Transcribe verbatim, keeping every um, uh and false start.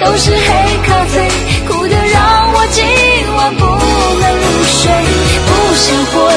都是黑咖啡，苦得让我今晚不能入睡，不想活